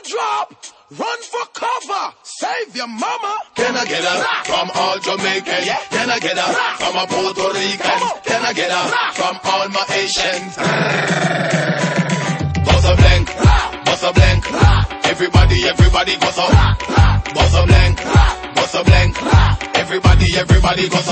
drop, run for cover, save your mama. Can I get a from all Jamaicans? Yeah. Can I get a from a Puerto Rican? Can I get a from all my Asians? Bust a blank, bust a blank. Everybody go so. Bust a blank, bust a blank. Everybody go so.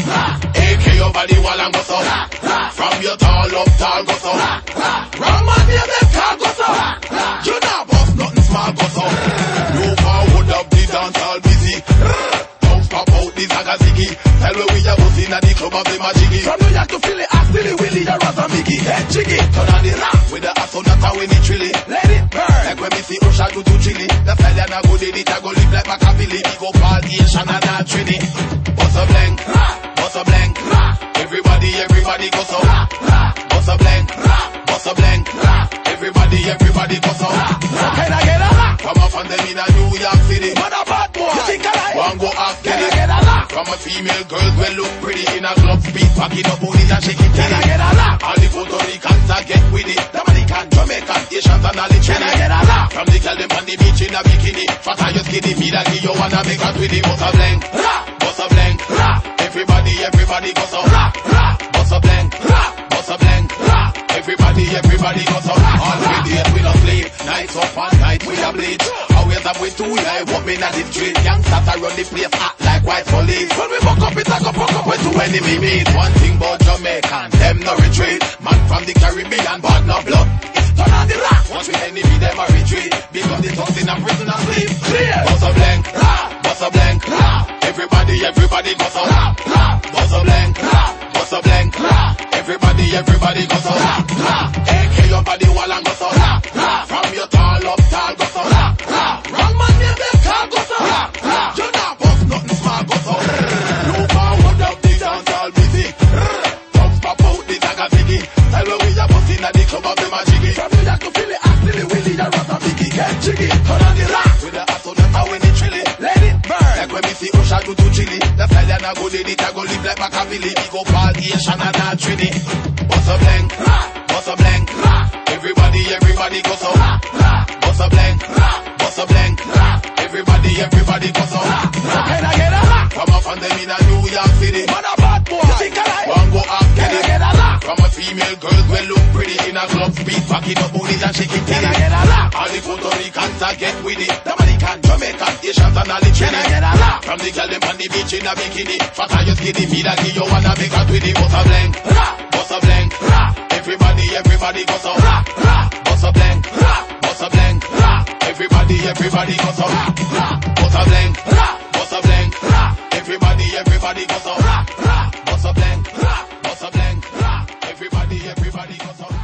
AK your body while I'm go so. From your tall up tall go so. Wrong man near them car go so. You not bust nothing small go so. You forward up the dance all busy. Don't pop out the Zagazigi. Tell me we are bossing at the club of the Majiggy. From New York to Philly, I still Willie, you're a Mickey. Head jiggy, Turn on the rap with the asonata when it chilly. let it burn. Like when me see Osha do to chili. The stallion a go did it, I go live like Machiavelli. We go party in Shanana Trini. Bust a blank, bust a blank. Everybody go so. Bust a blank, bust a blank. Everybody go so. Can I get a lock? Come off on them in a New York City. Man a bad boy. You think I like? One go off, Can get I it. get a lock? From a female girl, well look pretty in a club speed. Packing up booties and shaking Can I titties. get a lock? All the Puerto Ricans are get with it. Dominican, Jamaican, Asians and all the Can I Trini. get a lock? From the girl them on the beach in a bikini. Fat and you skinny, me that give you wanna make a twitty. Bust a blank, bust a blank. Everybody go so. Bust a blank, bust a blank. Everybody go so. All we did we don't sleep. Nights up and night we a bleach. Always up with 2 years, walking at the street. Youngsters around the place act like white police. When we buck up, it a go buck up with 2 enemy meet. One thing about Jamaican, them no retreat. Man from the Caribbean, but no blood. It's turn on the rock. Once we enemy, them a retreat. Because the thugs in a prison and sleep. Clear. Bust a blank, bust a blank. Everybody go so. Bust a blank, bust a blank. Everybody go so. AK your body while I'm go so. From your tall up tall go so. Wrong man near them car go so. You not bust nothing small go so. You forward up the dance all busy. Thugs pop out the Zagazigi. Tell me we are busting at the club of the Majiggy. From New York to Philly, I still Willie, you're a Mickey. Get jiggy, turn on the rock. With the asonata when it chilly. Let it burn. Like when me see Osha do to chili. The stallion a go did it, I go live like Machiavelli. We go party in Shanana Trini. Bust a blank, bust a blank. Everybody go so. Bust a blank, bust a blank. Everybody go so. Can I get a lock? Come off on them in a New York City. Man a bad boy. You think I like? One go off, Can get I it. get a lock? From a female girl, well look pretty in a club speed. Packing up booties and shaking Can I titties. get a lock? All the Puerto Ricans are get with it. Dominican, Jamaican, Asians and all the Can I Trini. get a lock? From the girl them on the beach in a bikini. Fat and you skinny, me that give you wanna make a twitty. Bust a blank, bust a blank. Everybody go so. Bust a blank, bust a blank. Everybody go so. Bust a blank, bust a blank. Everybody go so. Bust a blank, bust a blank. Everybody go so.